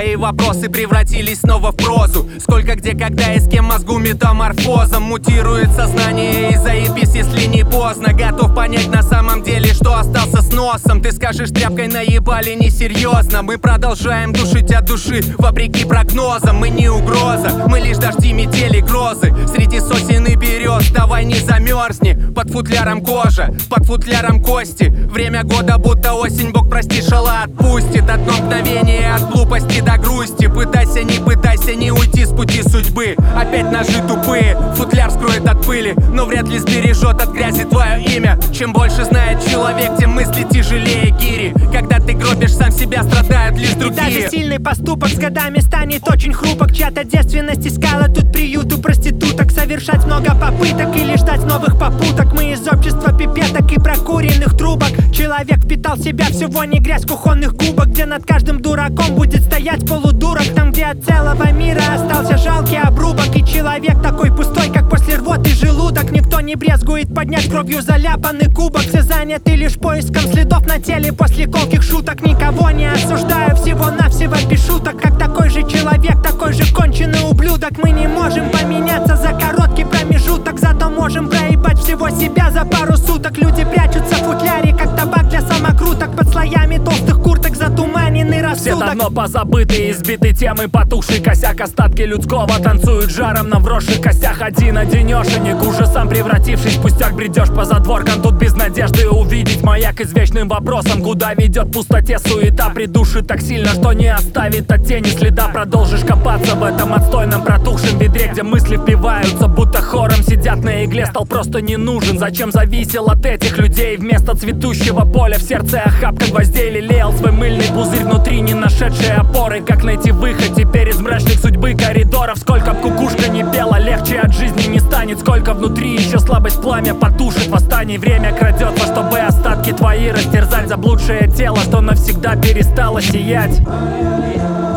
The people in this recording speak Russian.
Твои вопросы превратились снова в прозу. Сколько, где, когда и с кем мозгу метаморфозом мутирует сознание, и заебись, если не поздно. Готов понять на самом деле, что остался с носом. Ты скажешь, тряпкой наебали, несерьезно. Мы продолжаем душить от души, вопреки прогнозам. Мы не угроза, мы лишь дожди, метели, грозы. Среди сосен и берез, давай не замерзни. Под футляром кожа, под футляром кости. Время года будто осень, Бог прости, шала отпустит. Одно мгновение от глупости до грусти. Пытайся, не уйти с пути судьбы. Опять ножи тупые, футляр скроет от пыли, но вряд ли сбережет от грязи твое имя. Чем больше знает человек, тем мысли тяжелее гири. Когда ты гробишь сам себя, страдают лишь другие. И даже сильный поступок с годами станет очень хрупок. Чья-то девственность искала тут приют у проституток. Совершать много попыток или ждать новых попуток. Мы из общества пипеток и прокуренных трубок. Человек впитал в себя всего не грязь кухонных губок. Где над каждым дураком будет стоять полудурок. Там, где от целого мира остался жалкий обрубок. И человек такой пустой, как после рвоты желудок. Никто не брезгует поднять кровью заляпанный кубок. Все заняты лишь поиском следов на теле после колких шуток. Никого не осуждаю, всего-навсего без шуток. Как такой же человек, такой же конченый ублюдок. Мы не можем поменяться за короткий промежуток. Зато можем проебать всего себя за пару суток. Люди прячутся в футляре, как табак для самокруток. Под слоями толстых курток затуманенный рассудок. Все давно позабытые, избиты темы, потухший косяк. Остатки людского танцуют жаром на вросших костях. Один-одинешенек, ужасом превратившись в пустяк. Бредешь по задворкам, тут без надежды увидеть маяк извечным вопросом. Куда ведет пустоте суета, придушит так сильно, что не оставит от тени следа. Продолжишь копаться в этом отстойном протухшем ведре, где мысли впиваются, будто хором сидят на игле. Стал просто не нужен, зачем зависел от этих людей? Вместо цветущего поля в сердце охапка гвоздей. Лелеял свой мыльный пузырь внутри, не нашедшие опоры. Как найти выход теперь из мрачных судьбы коридоров? Сколько б кукушка не пела, легче от жизни не станет. Сколько внутри еще слабость пламя потушит восстание. Время крадется, чтобы остатки твои растерзать. Заблудшее тело, что навсегда перестало сиять.